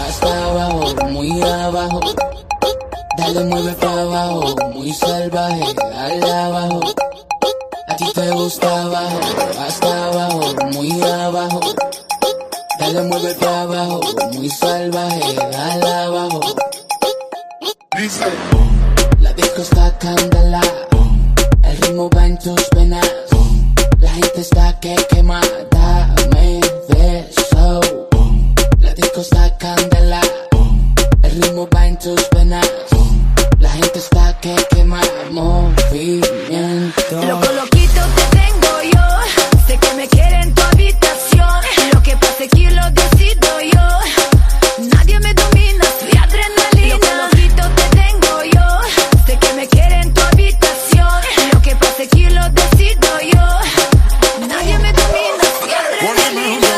hasta abajo, muy abajo. Dale, mueve para abajo, muy salvaje, dale abajo. A ti te gusta abajo, hasta abajo, muy abajo. Dale, mueve para abajo, muy salvaje, dale abajo. Dice, La disco está candela, el ritmo va en tus venas. La gente está que quema, dame de eso. La disco está candela, el ritmo va en tus venas. La gente está que quema, movimiento. Loco, loquito te tengo yo. Sé que me quiere en tu habitación. Lo que pasa aquí lo decido yo. Nadie me domina, soy adrenalina. Loco, loquito te tengo yo. Sé que me quiere en tu habitación. Lo que pasa aquí lo decido yo. Nadie me domina, soy adrenalina.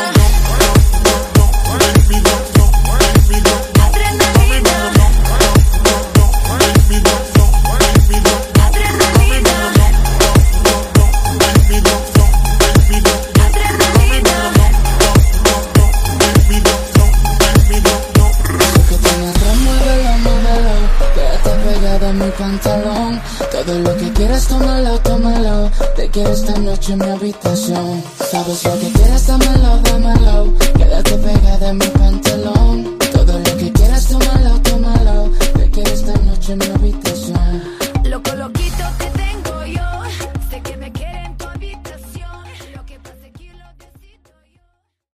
Mi pantalón, todo lo que quieras, tómalo, tómalo. Te quiero esta noche en mi habitación. Sabes lo que quieras, dámelo, dámelo. Quédate pegada en mi pantalón.